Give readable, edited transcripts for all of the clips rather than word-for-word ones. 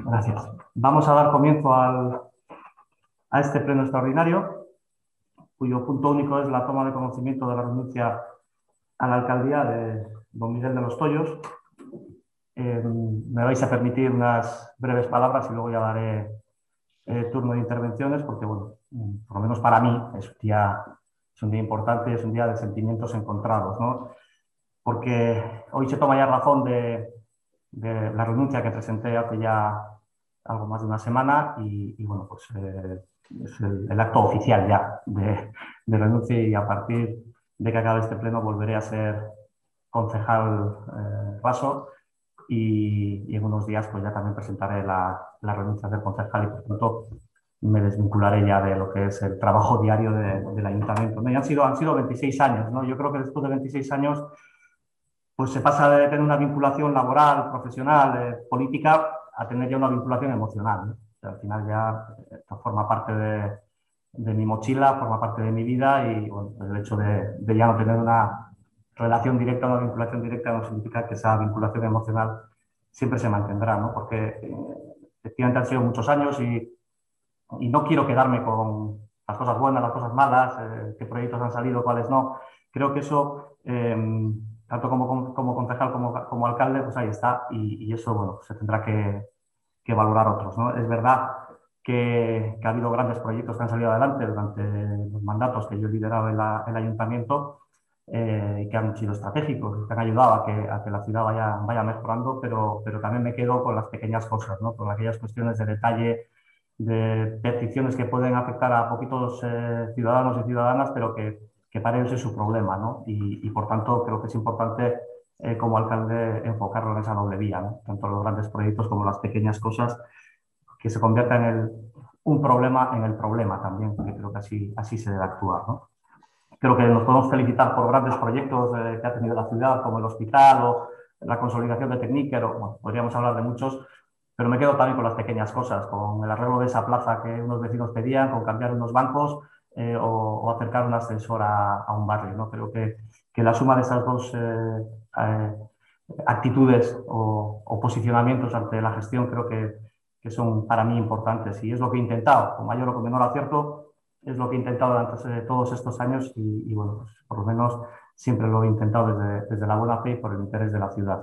Gracias. Vamos a dar comienzo a este pleno extraordinario, cuyo punto único es la toma de conocimiento de la renuncia a la alcaldía de don Miguel de los Tollos. Me vais a permitir unas breves palabras y luego ya daré turno de intervenciones, porque, bueno, por lo menos para mí es un día importante, es un día de sentimientos encontrados, ¿no? Porque hoy se toma ya razón de la renuncia que presenté hace ya algo más de una semana y bueno, pues es el acto oficial ya de renuncia, y a partir de que acabe este pleno volveré a ser concejal raso y en unos días pues ya también presentaré la renuncia del concejal y por tanto me desvincularé ya de lo que es el trabajo diario del ayuntamiento, ¿no? Y han sido 26 años, ¿no? Yo creo que después de 26 años pues se pasa de tener una vinculación laboral, profesional, política, a tener ya una vinculación emocional, ¿no? O sea, al final ya esto forma parte de mi mochila, forma parte de mi vida y bueno, el hecho de ya no tener una relación directa, una vinculación directa, no significa que esa vinculación emocional siempre se mantendrá, ¿no? Porque efectivamente han sido muchos años y no quiero quedarme con las cosas buenas, las cosas malas, qué proyectos han salido, cuáles no. Creo que eso, tanto como concejal como alcalde, pues ahí está y eso, bueno, se tendrá que valorar otros, ¿no? Es verdad que ha habido grandes proyectos que han salido adelante durante los mandatos que yo he liderado en el ayuntamiento y que han sido estratégicos, que han ayudado a que la ciudad vaya mejorando, pero también me quedo con las pequeñas cosas, ¿no? Con aquellas cuestiones de detalle, de peticiones que pueden afectar a poquitos ciudadanos y ciudadanas, pero que para ellos es su problema, ¿no? Y por tanto creo que es importante como alcalde enfocarlo en esa doble vía, ¿no? Tanto los grandes proyectos como las pequeñas cosas, que se conviertan un problema en el problema también, porque creo que así se debe actuar, ¿no? Creo que nos podemos felicitar por grandes proyectos que ha tenido la ciudad, como el hospital o la consolidación de Tecníquer, o bueno, podríamos hablar de muchos, pero me quedo también con las pequeñas cosas, con el arreglo de esa plaza que unos vecinos pedían, con cambiar unos bancos o acercar un ascensor a un barrio, ¿no? Creo que la suma de esas dos eh, actitudes o posicionamientos ante la gestión creo que son para mí importantes y es lo que he intentado, con mayor o con menor acierto, es lo que he intentado durante todos estos años y bueno, pues por lo menos siempre lo he intentado desde la buena fe y por el interés de la ciudad.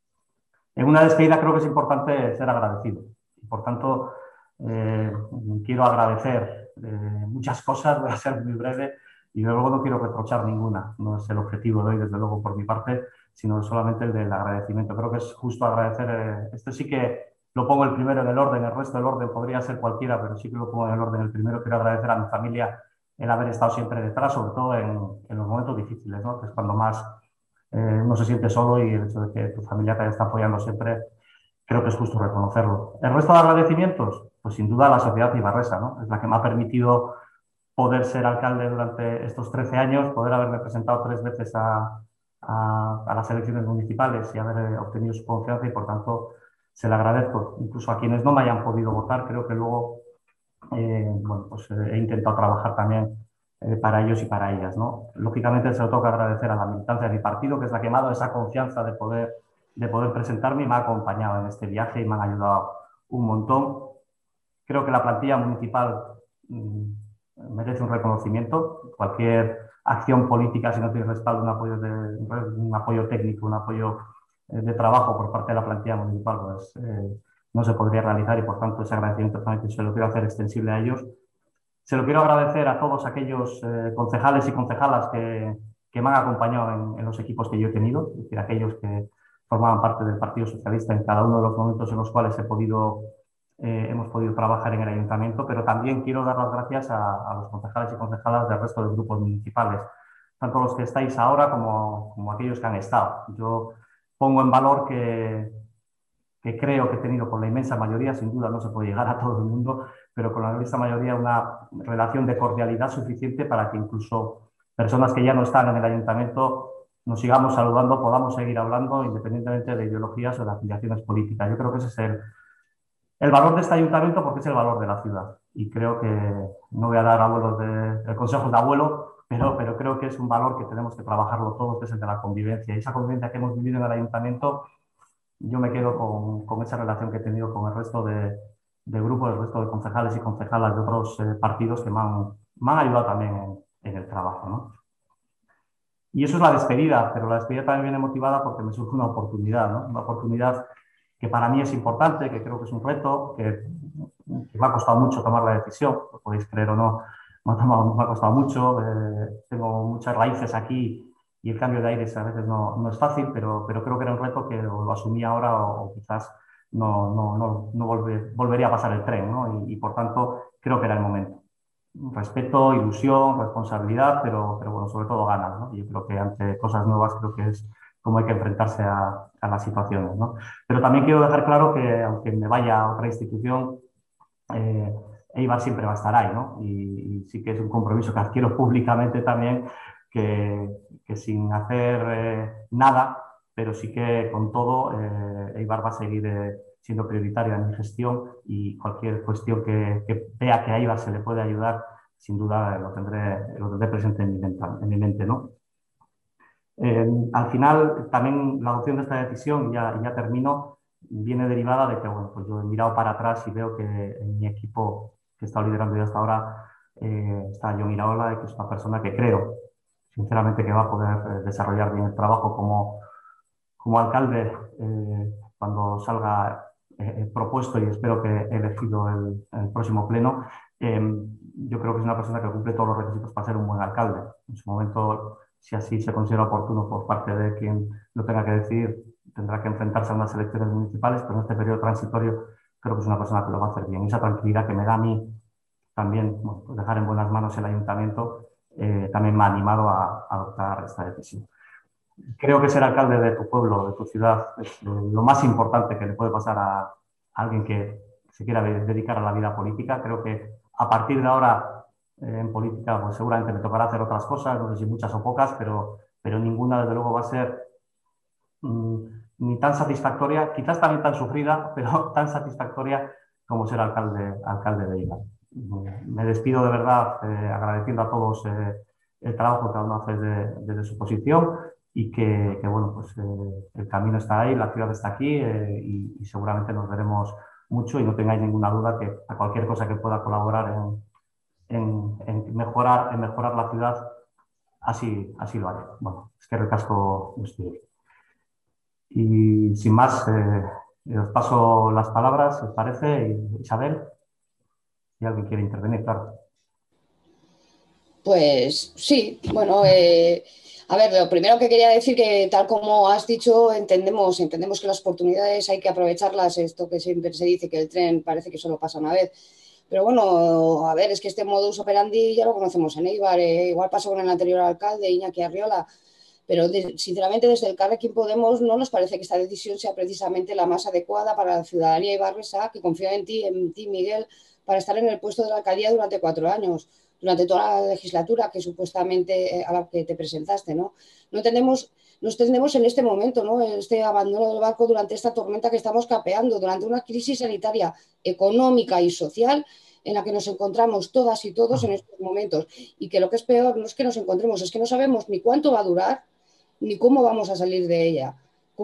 En una despedida creo que es importante ser agradecido. Por tanto, eh, quiero agradecer muchas cosas, voy a ser muy breve y luego no quiero reprochar ninguna. No es el objetivo de hoy, desde luego, por mi parte, sino solamente el del agradecimiento. Creo que es justo agradecer. Esto sí que lo pongo el primero en el orden, el resto del orden podría ser cualquiera, pero sí que lo pongo en el orden el primero. Quiero agradecer a mi familia el haber estado siempre detrás, sobre todo en los momentos difíciles, ¿no? Que es cuando más uno se siente solo y el hecho de que tu familia te está apoyando siempre, creo que es justo reconocerlo. El resto de agradecimientos, pues sin duda la sociedad ibarresa, ¿no? Es la que me ha permitido poder ser alcalde durante estos 13 años, poder haberme presentado 3 veces a las elecciones municipales y haber obtenido su confianza y por tanto se le agradezco. Incluso a quienes no me hayan podido votar, creo que luego bueno, pues he intentado trabajar también para ellos y para ellas, ¿no? Lógicamente se lo tengo que agradecer a la militancia de mi partido, que es la que me ha dado esa confianza de poder presentarme y me ha acompañado en este viaje y me han ayudado un montón. Creo que la plantilla municipal mmm, merece un reconocimiento. Cualquier acción política, si no tiene respaldo, un apoyo técnico, un apoyo de trabajo por parte de la plantilla municipal, pues no se podría realizar y por tanto ese agradecimiento también se lo quiero hacer extensible a ellos. Se lo quiero agradecer a todos aquellos concejales y concejalas que me han acompañado en los equipos que yo he tenido, es decir, aquellos que formaban parte del Partido Socialista en cada uno de los momentos en los cuales hemos podido trabajar en el ayuntamiento, pero también quiero dar las gracias a los concejales y concejalas del resto de grupos municipales, tanto los que estáis ahora como aquellos que han estado. Yo pongo en valor que creo que he tenido con la inmensa mayoría, sin duda no se puede llegar a todo el mundo, pero con la inmensa mayoría una relación de cordialidad suficiente para que incluso personas que ya no están en el ayuntamiento nos sigamos saludando, podamos seguir hablando independientemente de ideologías o de afiliaciones políticas. Yo creo que ese es el valor de este ayuntamiento porque es el valor de la ciudad. Y creo que, no voy a dar el consejo de abuelo, pero creo que es un valor que tenemos que trabajarlo todos, que es el de la convivencia. Y esa convivencia que hemos vivido en el ayuntamiento yo me quedo con esa relación que he tenido con el resto de grupos, el resto de concejales y concejalas de otros partidos que me han ayudado también en el trabajo, ¿no? Y eso es la despedida, pero la despedida también viene motivada porque me surge una oportunidad, ¿no? Una oportunidad que para mí es importante, que creo que es un reto, que me ha costado mucho tomar la decisión, lo podéis creer o no, me ha costado mucho, tengo muchas raíces aquí y el cambio de aires a veces no es fácil, pero creo que era un reto que lo asumí ahora o quizás volvería a pasar el tren, ¿no? Y por tanto creo que era el momento. Respeto, ilusión, responsabilidad, pero bueno, sobre todo ganas, ¿no? Yo creo que ante cosas nuevas creo que es como hay que enfrentarse a las situaciones, ¿no? Pero también quiero dejar claro que aunque me vaya a otra institución, eh, Eibar siempre va a estar ahí, ¿no? Y sí que es un compromiso que adquiero públicamente también, que sin hacer nada, pero sí que con todo, Eibar va a seguir siendo prioritaria en mi gestión y cualquier cuestión que vea que a Eibar se le puede ayudar, sin duda lo tendré presente en mi mente, ¿no? Al final, también la adopción de esta decisión, ya termino, viene derivada de que, bueno, pues yo he mirado para atrás y veo que en mi equipo que he estado liderando ya hasta ahora está Jon Iraola, que es una persona que creo, sinceramente, que va a poder desarrollar bien el trabajo como alcalde cuando salga propuesto y espero que elegido el próximo pleno. Yo creo que es una persona que cumple todos los requisitos para ser un buen alcalde. En su momento, si así se considera oportuno por parte de quien lo tenga que decidir, tendrá que enfrentarse a unas elecciones municipales, pero en este periodo transitorio creo que es una persona que lo va a hacer bien. Y esa tranquilidad que me da a mí también, bueno, pues dejar en buenas manos el ayuntamiento, también me ha animado a adoptar esta decisión. Creo que ser alcalde de tu pueblo, de tu ciudad, es lo más importante que le puede pasar a alguien que se quiera dedicar a la vida política. Creo que a partir de ahora en política pues seguramente me tocará hacer otras cosas, no sé si muchas o pocas, pero ninguna desde luego va a ser mm, ni tan satisfactoria, quizás también tan sufrida, pero tan satisfactoria como ser alcalde de Eibar. Me despido de verdad agradeciendo a todos el trabajo que cada uno hace desde su posición y que, bueno, pues el camino está ahí, la ciudad está aquí y seguramente nos veremos mucho y no tengáis ninguna duda que a cualquier cosa que pueda colaborar en mejorar la ciudad, así lo haré. Bueno, es que recasco estoy. Y sin más, os paso las palabras, ¿os parece? Isabel, si alguien quiere intervenir, claro. Pues sí, bueno, a ver, lo primero que quería decir que tal como has dicho, entendemos que las oportunidades hay que aprovecharlas, esto que siempre se dice que el tren parece que solo pasa una vez, pero bueno, a ver, es que este modus operandi ya lo conocemos en Eibar, igual pasó con el anterior alcalde, Iñaki Arriola, pero sinceramente desde el Carrequín Podemos no nos parece que esta decisión sea precisamente la más adecuada para la ciudadanía ibarresa, que confía en ti, Miguel, para estar en el puesto de la alcaldía durante 4 años, durante toda la legislatura que supuestamente a la que te presentaste, ¿no? Nos tendemos en este momento, ¿no? Este abandono del barco durante esta tormenta que estamos capeando, durante una crisis sanitaria, económica y social en la que nos encontramos todas y todos en estos momentos. Y que lo que es peor no es que nos encontremos, es que no sabemos ni cuánto va a durar, ni cómo vamos a salir de ella,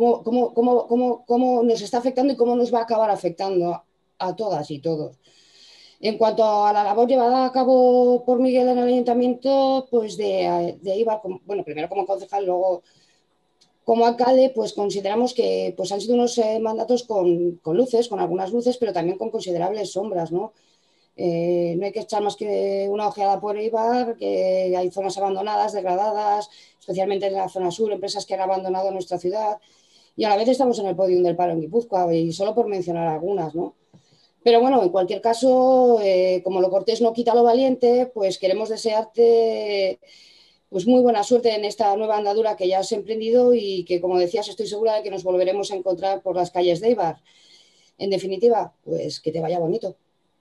cómo nos está afectando y cómo nos va a acabar afectando a todas y todos. En cuanto a la labor llevada a cabo por Miguel en el ayuntamiento, pues de Eibar, bueno, primero como concejal, luego como alcalde, pues consideramos que pues han sido unos mandatos con luces, con algunas luces, pero también con considerables sombras, ¿no? No hay que echar más que una ojeada por Eibar, que hay zonas abandonadas, degradadas, especialmente en la zona sur, empresas que han abandonado nuestra ciudad, y a la vez estamos en el podium del paro en Guipúzcoa, y solo por mencionar algunas, ¿no? Pero bueno, en cualquier caso, como lo cortés no quita lo valiente, pues queremos desearte pues muy buena suerte en esta nueva andadura que ya has emprendido y que, como decías, estoy segura de que nos volveremos a encontrar por las calles de Eibar. En definitiva, pues que te vaya bonito.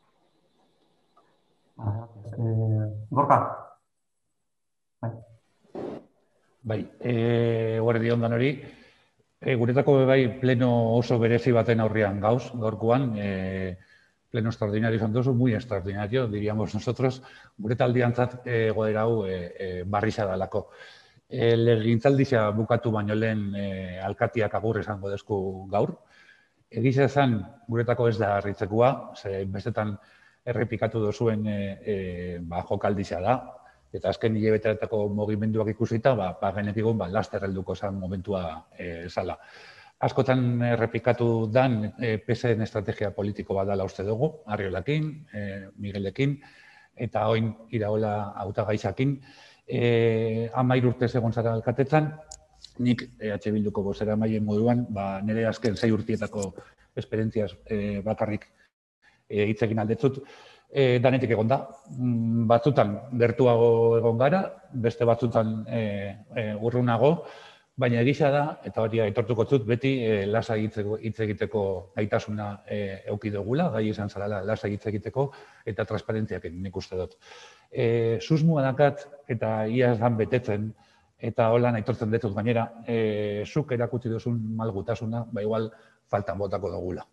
Gorka. Bai, guardi on danori. Guretako bai pleno oso berezi baten aurrean gaurkoan, pleno extraordinario izan dozu, muy extraordinario, diríamos nosotros, gure taldeantzat goera hau barrisa dalako. Legegintzaldia bukatu baino lehen alkatiak agur esango dezku gaur. Egiza esan, guretako ez da harritzekoa, ze bestetan errepikatu duzuen jokaldizia da, eta azken hilabeteetako mugimenduak ikusita, genekigun laster helduko zen momentua zala. Askotan errepikatu dan PSen estrategia politiko bat dela uste dugu, Arriolakin, Miguelekin, eta oin Iraola hautagaizakin. 13 urtez egon zara alkatetzan, nik EH Bilduko bozera maien moduan, nire azken 6 urtietako esperientziaz bakarrik hitz egin aldetzut, danetik egon da. Batzutan gertuago egon gara, beste batzutan urrunago, baina egisa da, eta hori aitortuko zut, beti lasa hitz egiteko gaitasuna eduki dugula, gai izan zarala lasa hitz egiteko, eta transparentziak nik uste dut. Susmua dakat, eta ia esan betetzen, eta holan aitortzen dut gainera, zuk erakutsi duzun malgutasuna, igual faltan botako dugula.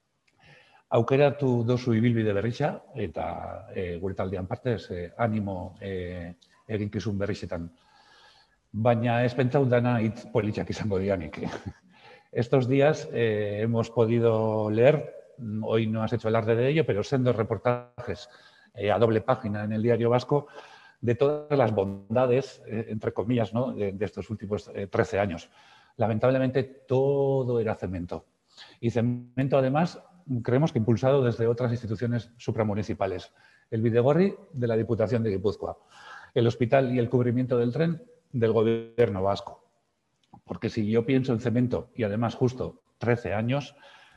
Aukeratu dozu ibilbide berritxa, eta gure taldean partez, animo eginkizun berritxetan. Baina ez pentsau dana hitz politxak izango dianik. Estos días hemos podido leer, hoy no has hecho alarde de ello, pero sendos reportajes a doble página en el Diario Vasco de todas las bondades, entre comillas, ¿no?, de estos últimos 13 años. Lamentablemente todo era cemento. Y cemento, además, creemos que impulsado desde otras instituciones supramunicipales. El Bidegorri de la Diputación de Guipúzcoa, el hospital y el cubrimiento del tren del gobierno vasco. Porque si yo pienso en cemento y además justo 13 años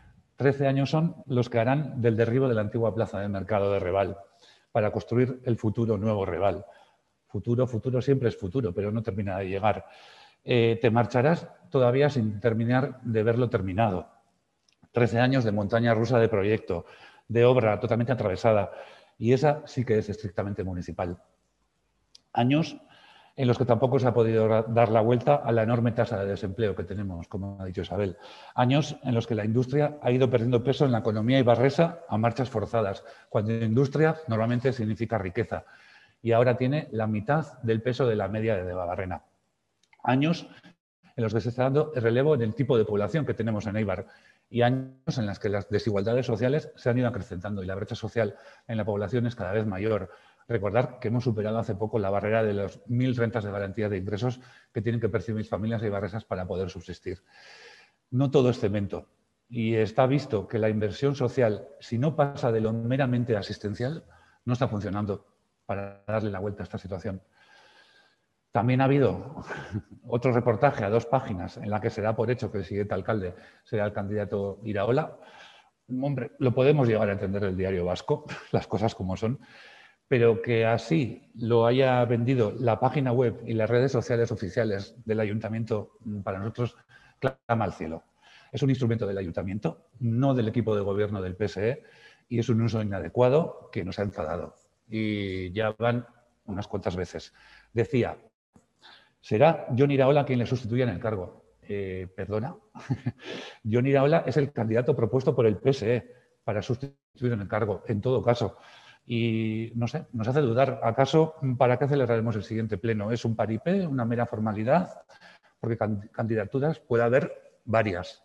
son los que harán del derribo de la antigua plaza de mercado de Reval para construir el futuro nuevo Reval. Futuro siempre es futuro, pero no termina de llegar. Te marcharás todavía sin terminar de verlo terminado. 13 años de montaña rusa de proyecto, de obra totalmente atravesada, y esa sí que es estrictamente municipal. Años en los que tampoco se ha podido dar la vuelta a la enorme tasa de desempleo que tenemos, como ha dicho Isabel. Años en los que la industria ha ido perdiendo peso en la economía ibarresa a marchas forzadas, cuando industria normalmente significa riqueza, y ahora tiene la mitad del peso de la media de Debabarrena. Años en los que se está dando el relevo en el tipo de población que tenemos en Eibar, y años en los que las desigualdades sociales se han ido acrecentando y la brecha social en la población es cada vez mayor. Recordar que hemos superado hace poco la barrera de los 1000 rentas de garantía de ingresos que tienen que percibir familias eibarresas para poder subsistir. No todo es cemento. Y está visto que la inversión social, si no pasa de lo meramente asistencial, no está funcionando para darle la vuelta a esta situación. También ha habido otro reportaje a 2 páginas en la que se da por hecho que el siguiente alcalde será el candidato Iraola. Hombre, lo podemos llegar a entender el Diario Vasco, las cosas como son, pero que así lo haya vendido la página web y las redes sociales oficiales del ayuntamiento, para nosotros clama al cielo. Es un instrumento del ayuntamiento, no del equipo de gobierno del PSE, y es un uso inadecuado que nos ha enfadado. Y ya van unas cuantas veces. Decía, será Jon Iraola quien le sustituya en el cargo. ¿Perdona? Jon Iraola es el candidato propuesto por el PSE para sustituir en el cargo, en todo caso. Y no sé, nos hace dudar, ¿acaso para qué celebraremos el siguiente pleno? ¿Es un paripé, una mera formalidad? Porque candidaturas puede haber varias.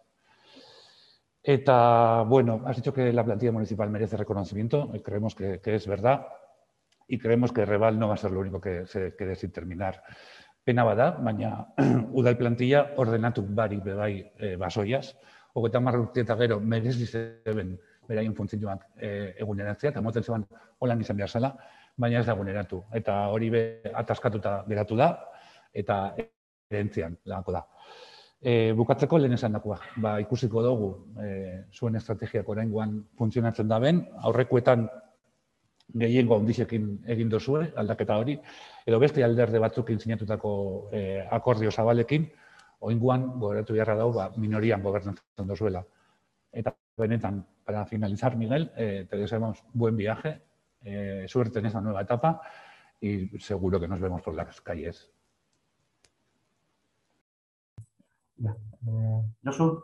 Eta, bueno, has dicho que la plantilla municipal merece reconocimiento, creemos que es verdad, y creemos que Reval no va a ser lo único que se quede sin terminar. Pena bada, baina udal plantilla ordenatu barik bebai basoiaz, 30 urte eta gero merezi zeben beraien funtzioak eguneratzea, eta moten zeban holan izan behar zela, baina ez da eguneratu. Eta hori ataskatuta geratu da, eta erentzian lagako da. Bukatzeko lehen esan dakoa, ikusiko dugu zuen estrategiak oraingoan funtzionatzen da ben, aurrekoetan gehiengo handizekin egin dozue, aldaketa hori, edo beste alderde batzukin sinatutako akordio zabalekin, oraingoan gogoratu beharra dago minorian gobernatzen dozuela. Eta benetan, para finalizar, Miguel, te deseamos buen viaje, suerte en esa nueva etapa y seguro que nos vemos por las calles. Josu.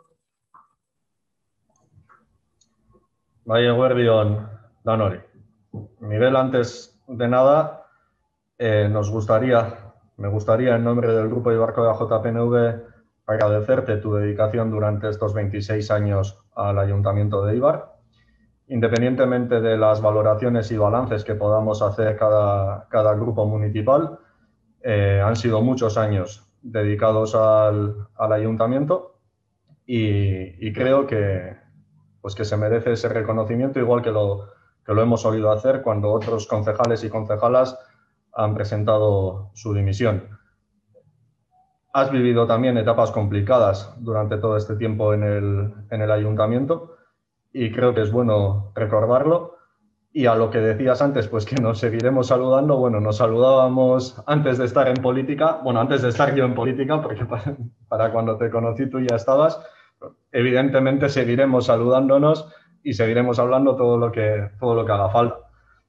Bai, eguerdion danori. Miguel, antes de nada, nos gustaría Me gustaría, en nombre del Grupo Eibarko de AJPNV, agradecerte tu dedicación durante estos 26 años al Ayuntamiento de Eibar. Independientemente de las valoraciones y balances que podamos hacer cada grupo municipal, han sido muchos años dedicados al Ayuntamiento y creo que se merece ese reconocimiento, igual que lo hemos oído hacer cuando otros concejales y concejalas han presentado su dimisión. Has vivido también etapas complicadas durante todo este tiempo en el Ayuntamiento y creo que es bueno recordarlo. Y a lo que decías antes, pues que nos seguiremos saludando. Bueno, nos saludábamos antes de estar en política, bueno, antes de estar yo en política, porque para cuando te conocí tú ya estabas. Evidentemente seguiremos saludándonos y seguiremos hablando todo lo que haga falta.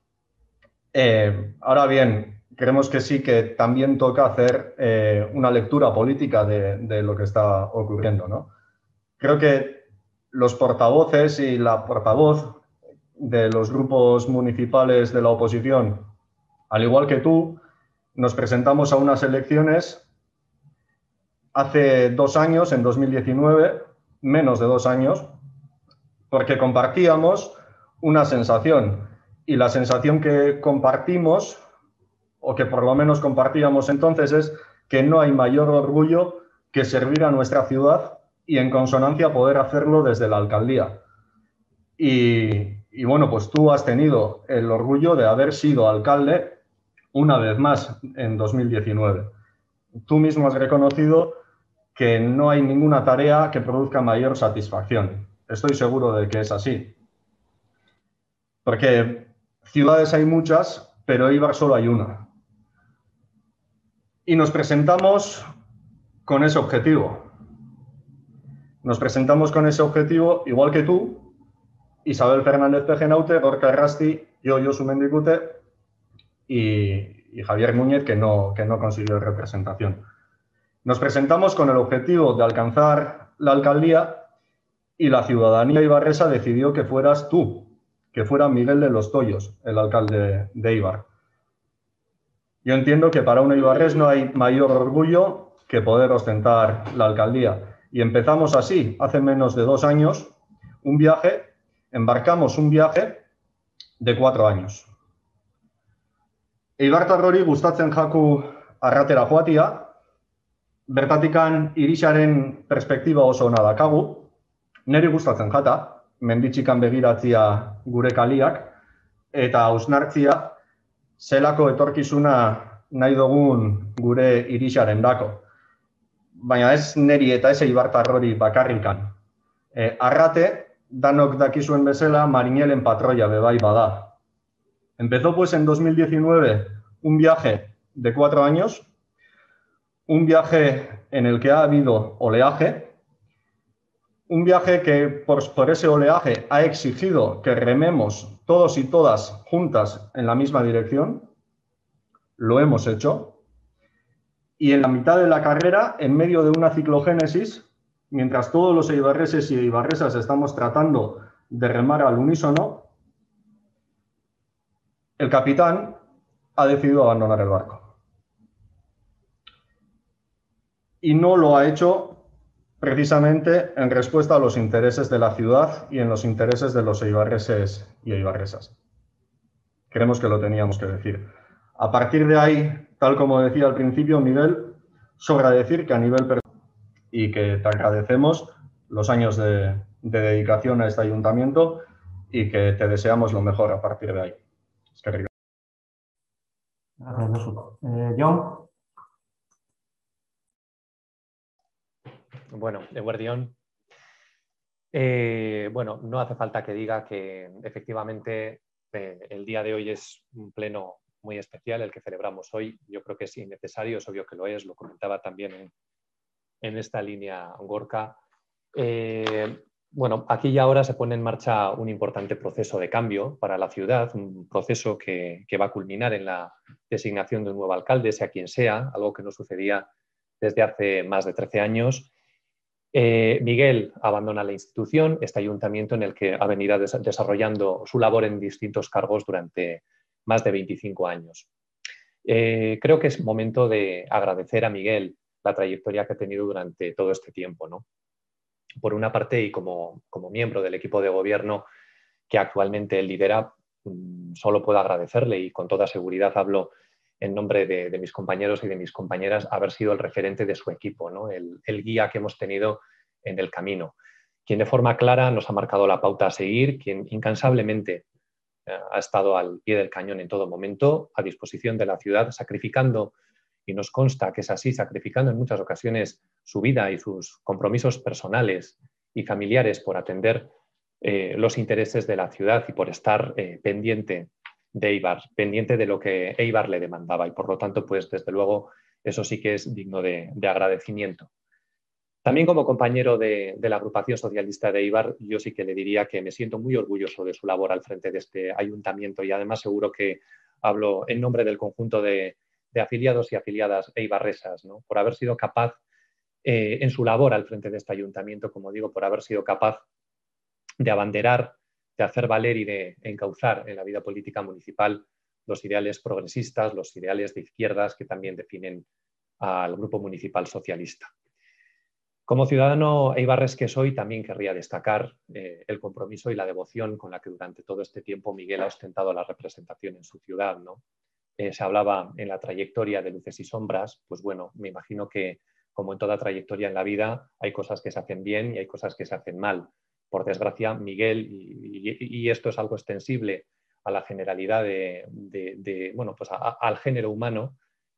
Ahora bien, creemos que sí que también toca hacer una lectura política de lo que está ocurriendo, ¿no? Creo que los portavoces y la portavoz de los grupos municipales de la oposición, al igual que tú, nos presentamos a unas elecciones hace 2 años, en 2019, menos de 2 años, porque compartíamos una sensación. Y la sensación que compartimos, o que por lo menos compartíamos entonces, es que no hay mayor orgullo que servir a nuestra ciudad y en consonancia poder hacerlo desde la alcaldía. Y bueno, pues tú has tenido el orgullo de haber sido alcalde una vez más en 2019. Tú mismo has reconocido que no hay ninguna tarea que produzca mayor satisfacción. Estoy seguro de que es así. Porque ciudades hay muchas, pero Eibar solo hay una. Y nos presentamos con ese objetivo. Nos presentamos con ese objetivo, igual que tú, Isabel Fernández Pejenaute, Gorka Errasti, yo, Josu Mendicute y Javier Núñez, que no consiguió representación. Nos presentamos con el objetivo de alcanzar la alcaldía y la ciudadanía ibarresa decidió que fueras tú, que fuera Miguel de los Toyos, el alcalde de Eibar. Yo entiendo que para un eibarrés no hay mayor orgullo que poder ostentar la alcaldía. Y empezamos así, hace menos de 2 años, embarcamos un viaje de 4 años. Eibartarrori gustatzen jaku arratera joatia, bertatikan irixaren perspektiba oso ona dakagu, niri gustatzen jata, menditxikan begiratzia gure kaliak, eta hausnartzia zelako etorkizuna nahi dugun gure irixaren dako. Baina ez niri eta ez Eibartarrori bakarrikan. Arrate, danok dakizuen bezala, marinelen patroia bebai bada. Empezó pues en 2019 un viaje de 4 años, un viaje en el que ha habido oleaje, un viaje que por ese oleaje ha exigido que rememos todos y todas juntas en la misma dirección, lo hemos hecho, y en la mitad de la carrera, en medio de una ciclogénesis, mientras todos los eibarreses y eibarresas estamos tratando de remar al unísono, el capitán ha decidido abandonar el barco. Y no lo ha hecho precisamente en respuesta a los intereses de la ciudad y en los intereses de los eibarreses y eibarresas. Creemos que lo teníamos que decir. A partir de ahí, tal como decía al principio Miguel, sobra decir que a nivel personal y que te agradecemos los años de dedicación a este ayuntamiento y que te deseamos lo mejor a partir de ahí. Gracias, Josu. John. Bueno, eguerdión. Bueno, no hace falta que diga que efectivamente el día de hoy es un pleno muy especial el que celebramos hoy. Yo creo que es innecesario, es obvio que lo es, lo comentaba también en esta línea Gorka. Bueno, aquí y ahora se pone en marcha un importante proceso de cambio para la ciudad, un proceso que va a culminar en la designación de un nuevo alcalde, sea quien sea, algo que no sucedía desde hace más de 13 años. Miguel abandona la institución, este ayuntamiento en el que ha venido desarrollando su labor en distintos cargos durante más de 25 años. Creo que es momento de agradecer a Miguel la trayectoria que ha tenido durante todo este tiempo, ¿no? Por una parte, y como miembro del equipo de gobierno que actualmente él lidera, solo puedo agradecerle, y con toda seguridad hablo en nombre de mis compañeros y de mis compañeras, haber sido el referente de su equipo, ¿no? El guía que hemos tenido en el camino, quien de forma clara nos ha marcado la pauta a seguir, quien incansablemente ha estado al pie del cañón en todo momento, a disposición de la ciudad, sacrificando, y nos consta que es así, sacrificando en muchas ocasiones su vida y sus compromisos personales y familiares por atender los intereses de la ciudad y por estar pendiente de Eibar, pendiente de lo que Eibar le demandaba, y por lo tanto, pues desde luego, eso sí que es digno de agradecimiento. También como compañero de la agrupación socialista de Eibar, yo sí que le diría que me siento muy orgulloso de su labor al frente de este ayuntamiento, y además seguro que hablo en nombre del conjunto de afiliados y afiliadas eibarresas, ¿no? Por haber sido capaz en su labor al frente de este ayuntamiento, como digo, por haber sido capaz de abanderar, de hacer valer y de encauzar en la vida política municipal los ideales progresistas, los ideales de izquierdas que también definen al Grupo Municipal Socialista. Como ciudadano eibarres que soy, también querría destacar el compromiso y la devoción con la que durante todo este tiempo Miguel ha ostentado la representación en su ciudad, ¿no? Se hablaba en la trayectoria de luces y sombras, pues bueno, me imagino que como en toda trayectoria en la vida hay cosas que se hacen bien y hay cosas que se hacen mal. Por desgracia, Miguel, y esto es algo extensible a la generalidad bueno, pues al género humano,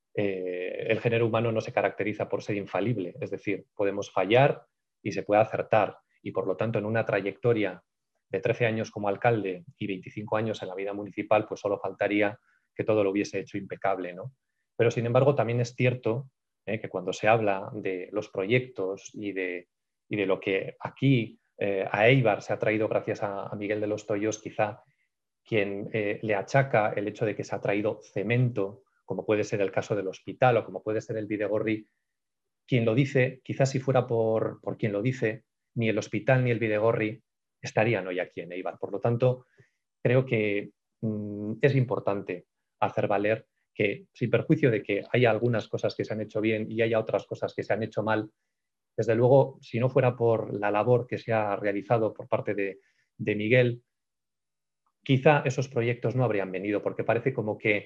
el género humano no se caracteriza por ser infalible, es decir, podemos fallar y se puede acertar, y por lo tanto en una trayectoria de 13 años como alcalde y 25 años en la vida municipal, pues solo faltaría que todo lo hubiese hecho impecable, ¿no? Pero sin embargo también es cierto que cuando se habla de los proyectos y de lo que aquí a Eibar se ha traído gracias a Miguel de los Toyos, quizá quien le achaca el hecho de que se ha traído cemento, como puede ser el caso del hospital o como puede ser el Bidegorri, quien lo dice, quizás si fuera por quien lo dice, ni el hospital ni el Bidegorri estarían hoy aquí en Eibar. Por lo tanto, creo que es importante hacer valer que, sin perjuicio de que haya algunas cosas que se han hecho bien y haya otras cosas que se han hecho mal, desde luego, si no fuera por la labor que se ha realizado por parte de Miguel, quizá esos proyectos no habrían venido, porque parece como que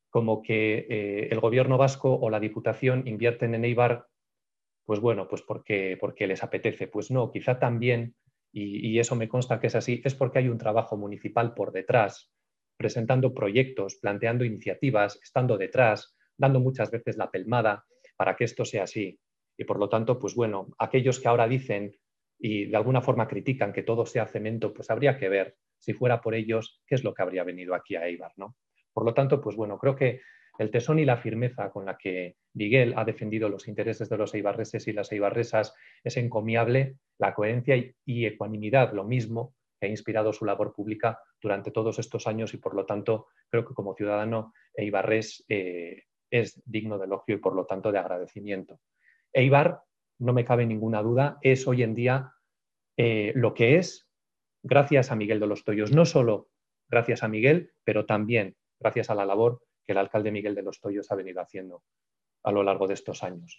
el gobierno vasco o la Diputación invierten en Eibar, pues bueno, pues porque les apetece. Pues no, quizá también, y eso me consta que es así, es porque hay un trabajo municipal por detrás, presentando proyectos, planteando iniciativas, estando detrás, dando muchas veces la pelmada para que esto sea así. Y por lo tanto, pues bueno, aquellos que ahora dicen y de alguna forma critican que todo sea cemento, pues habría que ver, si fuera por ellos, qué es lo que habría venido aquí a Eibar, ¿no? Por lo tanto, pues bueno, creo que el tesón y la firmeza con la que Miguel ha defendido los intereses de los eibarreses y las eibarresas es encomiable, la coherencia y ecuanimidad, lo mismo, que ha inspirado su labor pública durante todos estos años, y por lo tanto creo que como ciudadano eibarrés es digno de elogio y por lo tanto de agradecimiento. Eibar, no me cabe ninguna duda, es hoy en día lo que es gracias a Miguel de los Toyos. No solo gracias a Miguel, pero también gracias a la labor que el alcalde Miguel de los Toyos ha venido haciendo a lo largo de estos años.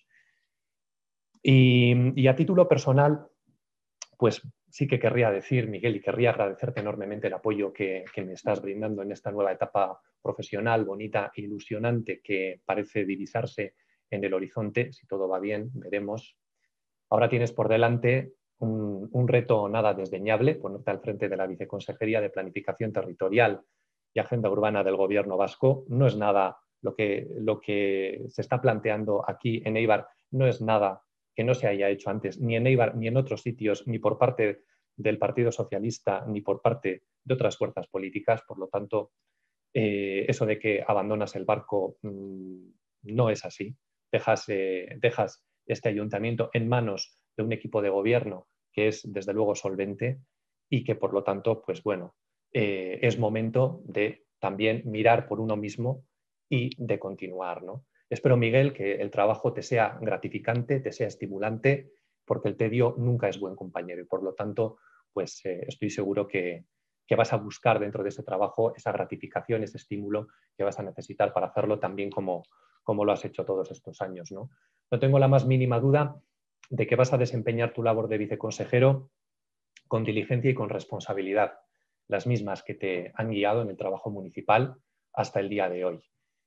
Y a título personal, pues sí que querría decir, Miguel, y querría agradecerte enormemente el apoyo que me estás brindando en esta nueva etapa profesional, bonita e ilusionante que parece divisarse en el horizonte. Si todo va bien, veremos. Ahora tienes por delante un reto nada desdeñable, ponerte al frente de la Viceconsejería de Planificación Territorial y Agenda Urbana del Gobierno vasco. No es nada lo que se está planteando aquí en Eibar, no es nada que no se haya hecho antes, ni en Eibar, ni en otros sitios, ni por parte del Partido Socialista, ni por parte de otras fuerzas políticas. Por lo tanto, eso de que abandonas el barco no es así. Dejas este ayuntamiento en manos de un equipo de gobierno que es desde luego solvente y que por lo tanto, pues bueno, es momento de también mirar por uno mismo y de continuar, ¿no? Espero, Miguel, que el trabajo te sea gratificante, te sea estimulante, porque el tedio nunca es buen compañero y por lo tanto, pues estoy seguro que que vas a buscar dentro de ese trabajo esa gratificación, ese estímulo que vas a necesitar para hacerlo tan bien como lo has hecho todos estos años, ¿no? No tengo la más mínima duda de que vas a desempeñar tu labor de viceconsejero con diligencia y con responsabilidad, las mismas que te han guiado en el trabajo municipal hasta el día de hoy.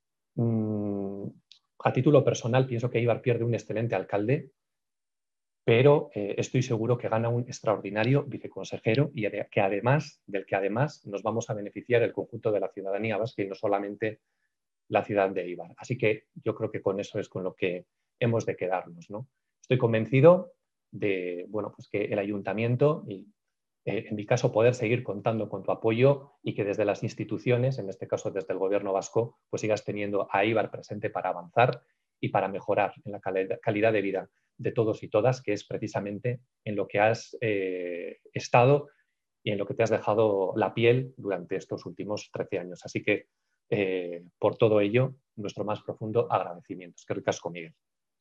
A título personal, pienso que Éibar pierde un excelente alcalde, pero estoy seguro que gana un extraordinario viceconsejero y del que además nos vamos a beneficiar el conjunto de la ciudadanía vasca y no solamente la ciudad de Éibar. Así que yo creo que con eso es con lo que hemos de quedarnos, ¿no? Estoy convencido de, bueno, pues que el ayuntamiento y en mi caso poder seguir contando con tu apoyo y que desde las instituciones, en este caso desde el gobierno vasco, pues sigas teniendo a Éibar presente para avanzar y para mejorar en la calidad de vida de todos y todas, que es precisamente en lo que has estado y en lo que te has dejado la piel durante estos últimos 13 años. Así que por todo ello, nuestro más profundo agradecimiento. Es que ricasco, Miguel.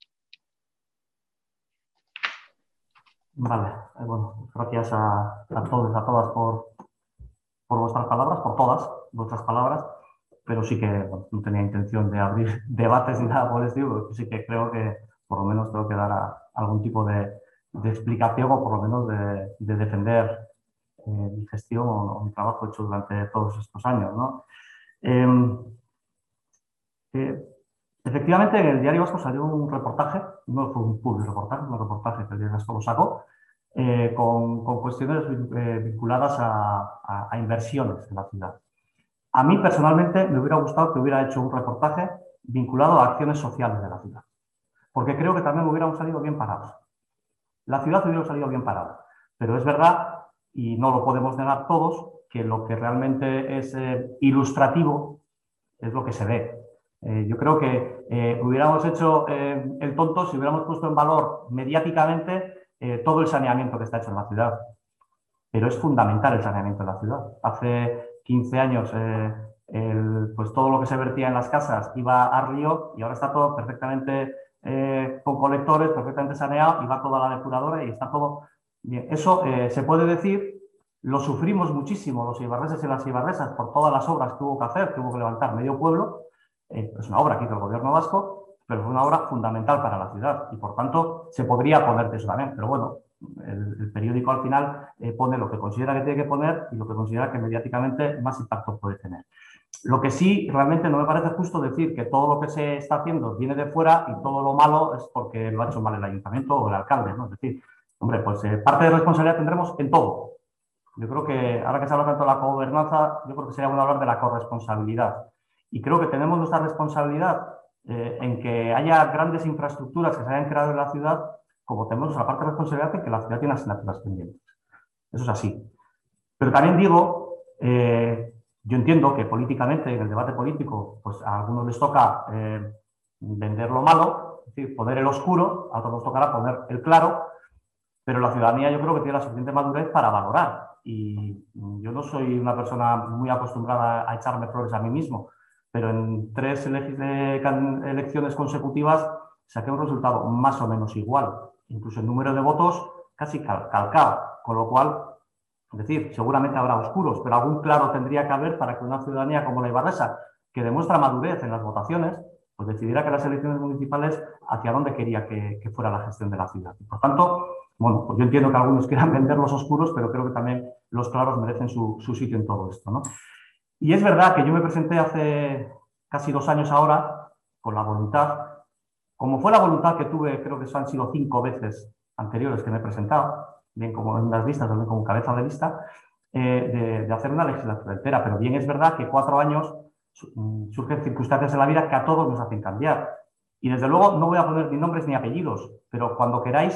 Vale, bueno, gracias a todos y a todas por vuestras palabras, por todas vuestras palabras, pero sí que bueno, no tenía intención de abrir debates ni nada por el estilo, porque sí que creo que por lo menos tengo que dar algún tipo de explicación o por lo menos de defender mi gestión o mi trabajo hecho durante todos estos años, ¿no? Efectivamente, en el Diario Vasco salió un reportaje, no fue un puro reportaje, un reportaje que el Diario Vasco lo sacó, con cuestiones vinculadas a inversiones en la ciudad. A mí, personalmente, me hubiera gustado que hubiera hecho un reportaje vinculado a acciones sociales de la ciudad, porque creo que también hubiéramos salido bien parados. La ciudad hubiera salido bien parada, pero es verdad, y no lo podemos negar todos, que lo que realmente es ilustrativo es lo que se ve. Yo creo que hubiéramos hecho el tonto si hubiéramos puesto en valor mediáticamente todo el saneamiento que está hecho en la ciudad. Pero es fundamental el saneamiento en la ciudad. Hace 15 años pues todo lo que se vertía en las casas iba al río y ahora está todo perfectamente con colectores, perfectamente saneado y va toda la depuradora y está todo bien. Eso se puede decir. Lo sufrimos muchísimo los eibarreses y las eibarresas por todas las obras que hubo que hacer, que hubo que levantar medio pueblo. Es una obra que hizo el gobierno vasco, pero fue una obra fundamental para la ciudad y por tanto se podría poner de eso también. Pero bueno, el periódico al final pone lo que considera que tiene que poner y lo que considera que mediáticamente más impacto puede tener. Lo que sí, realmente no me parece justo decir que todo lo que se está haciendo viene de fuera y todo lo malo es porque lo ha hecho mal el ayuntamiento o el alcalde, ¿no? Es decir, hombre, pues parte de responsabilidad tendremos en todo. Yo creo que, ahora que se habla tanto de la gobernanza, yo creo que sería bueno hablar de la corresponsabilidad. Y creo que tenemos nuestra responsabilidad en que haya grandes infraestructuras que se hayan creado en la ciudad, como tenemos la parte de responsabilidad en que la ciudad tiene asignaturas pendientes. Eso es así. Pero también digo, yo entiendo que políticamente, en el debate político, pues a algunos les toca vender lo malo, es decir, poner el oscuro, a otros nos tocará poner el claro, pero la ciudadanía yo creo que tiene la suficiente madurez para valorar. Y yo no soy una persona muy acostumbrada a echarme flores a mí mismo, pero en 3 elecciones consecutivas saqué un resultado más o menos igual, incluso el número de votos casi calcado, con lo cual, es decir, seguramente habrá oscuros, pero algún claro tendría que haber para que una ciudadanía como la eibarresa, que demuestra madurez en las votaciones, pues decidiera que las elecciones municipales hacia dónde quería que fuera la gestión de la ciudad. Y por tanto, bueno, pues yo entiendo que algunos quieran vender los oscuros, pero creo que también los claros merecen su sitio en todo esto, ¿no? Y es verdad que yo me presenté hace casi 2 años ahora con la voluntad, como fue la voluntad que tuve, creo que han sido 5 veces anteriores que me he presentado, bien como en las listas, también como cabeza de lista, de hacer una legislatura entera. Pero bien es verdad que 4 años surgen circunstancias en la vida que a todos nos hacen cambiar. Y desde luego no voy a poner ni nombres ni apellidos, pero cuando queráis,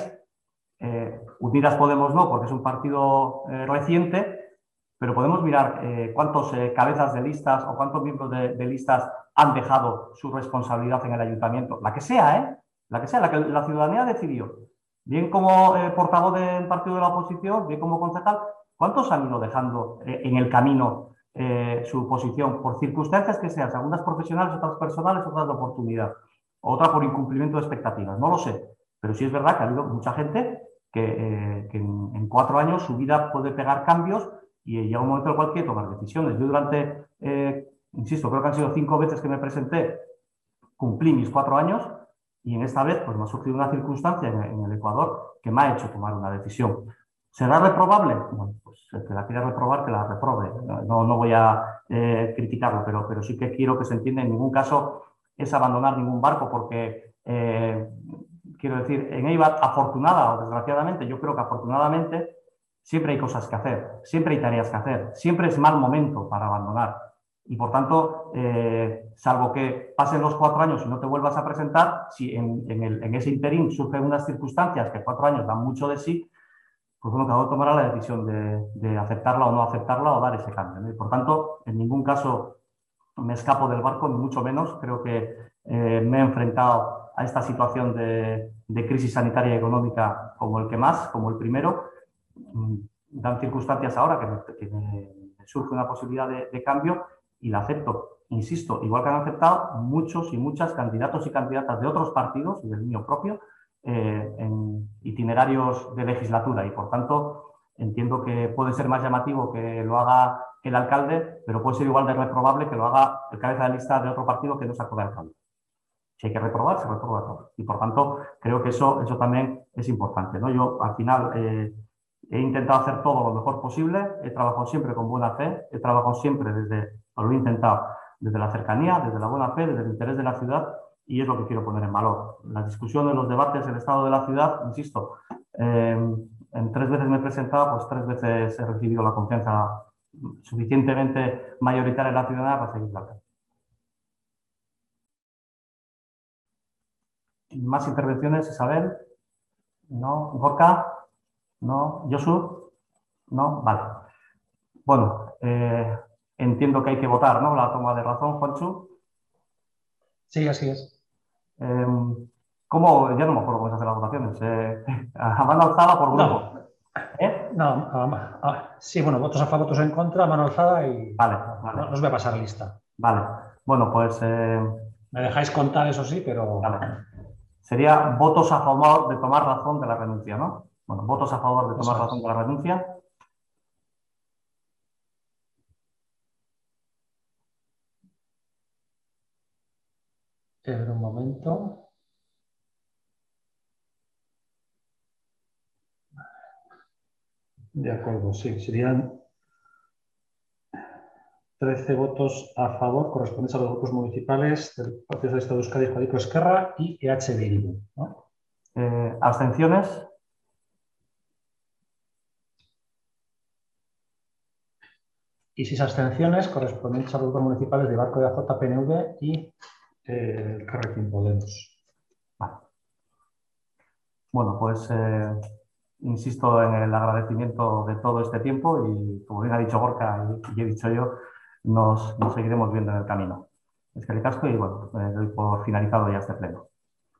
Unidas Podemos no, porque es un partido reciente, pero podemos mirar cuántos cabezas de listas o cuántos miembros de listas han dejado su responsabilidad en el ayuntamiento, la que sea, la que la ciudadanía decidió, bien como portavoz del partido de la oposición, bien como concejal, ¿cuántos han ido dejando en el camino su posición por circunstancias que sean, algunas profesionales, otras personales, otras de oportunidad, otra por incumplimiento de expectativas? No lo sé, pero sí es verdad que ha habido mucha gente que en 4 años su vida puede pegar cambios y llega un momento en el cual hay que tomar decisiones. Yo durante, insisto, creo que han sido 5 veces que me presenté, cumplí mis 4 años y en esta vez pues, me ha surgido una circunstancia en el Ecuador que me ha hecho tomar una decisión. ¿Será reprobable? Bueno, pues el que la quiera reprobar, que la reprobe. No voy a criticarlo, pero sí que quiero que se entienda, en ningún caso es abandonar ningún barco, porque quiero decir, en Eibar, afortunada o desgraciadamente, yo creo que afortunadamente siempre hay cosas que hacer, siempre hay tareas que hacer, siempre es mal momento para abandonar. Y por tanto, salvo que pasen los 4 años y no te vuelvas a presentar, si en ese interín surgen unas circunstancias que 4 años dan mucho de sí, pues bueno, cada uno tomará la decisión de aceptarla o no aceptarla o dar ese cambio, ¿no? Y por tanto, en ningún caso me escapo del barco, ni mucho menos. Creo que me he enfrentado a esta situación de crisis sanitaria y económica como el que más, como el primero. Dan circunstancias ahora que me surge una posibilidad de cambio y la acepto. Insisto, igual que han aceptado muchos y muchas candidatos y candidatas de otros partidos y del mío propio, en itinerarios de legislatura, y por tanto entiendo que puede ser más llamativo que lo haga el alcalde, pero puede ser igual de reprobable que lo haga el cabeza de lista de otro partido que no sacó de alcalde. Si hay que reprobar, se reprueba todo. Y por tanto creo que eso también es importante, ¿no? Yo al final he intentado hacer todo lo mejor posible, he trabajado siempre con buena fe, he trabajado siempre lo he intentado desde la cercanía, desde la buena fe, desde el interés de la ciudad. Y es lo que quiero poner en valor. Las discusiones, los debates, el estado de la ciudad, insisto, en 3 veces me he presentado, pues 3 veces he recibido la confianza suficientemente mayoritaria de la ciudadanía para seguir la. ¿Más intervenciones, Isabel? ¿No? ¿Gorka? ¿No? ¿Josu? ¿No? Vale. Bueno, entiendo que hay que votar, ¿no? La toma de razón, Juanchu. Sí, así es. ¿Cómo? Ya no me acuerdo cómo se hacen las votaciones. ¿A mano alzada por grupo? Sí, bueno, votos a favor, votos en contra, mano alzada y... Vale. No os voy a pasar lista. Vale. Bueno, pues... Me dejáis contar, eso sí, pero... Vale. Sería votos a favor de tomar razón de la renuncia, ¿no? Bueno, votos a favor de tomar razón de la renuncia. Un momento. De acuerdo, sí. Serían 13 votos a favor, correspondientes a los grupos municipales del Partido Socialista de Euskadi, Jodico Esquerra y EH Bildu, ¿no? ¿Abstenciones? Y 6 abstenciones correspondientes a los grupos municipales de Barco de AJ, PNV y Carrequín Podemos. Vale. Bueno, pues insisto en el agradecimiento de todo este tiempo y, como bien ha dicho Gorka y he dicho yo, nos seguiremos viendo en el camino. Es que el casco y bueno, doy por finalizado ya este pleno.